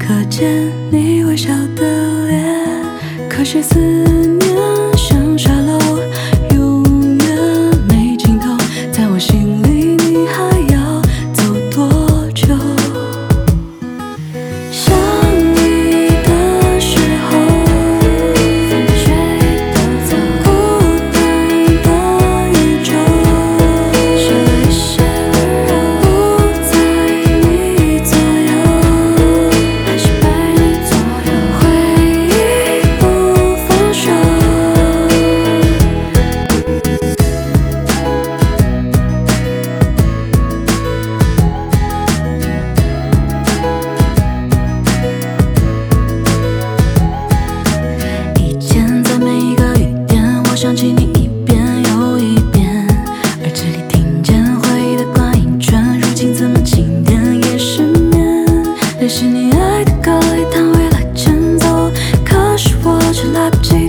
可见你微笑的脸，可惜思念像沙漏，永远没尽头。在我心里，你还要走多久？想你的时候，风吹的走，孤单的宇宙，少一些温柔，不在你左右，还是被你左右，回忆不放手。以前在每一个雨点，我想起你一遍又一遍，耳机里听见回忆的灌音圈，如今怎么轻点也失眠。也许你爱的歌一旦未来牵走，可是我却来不及。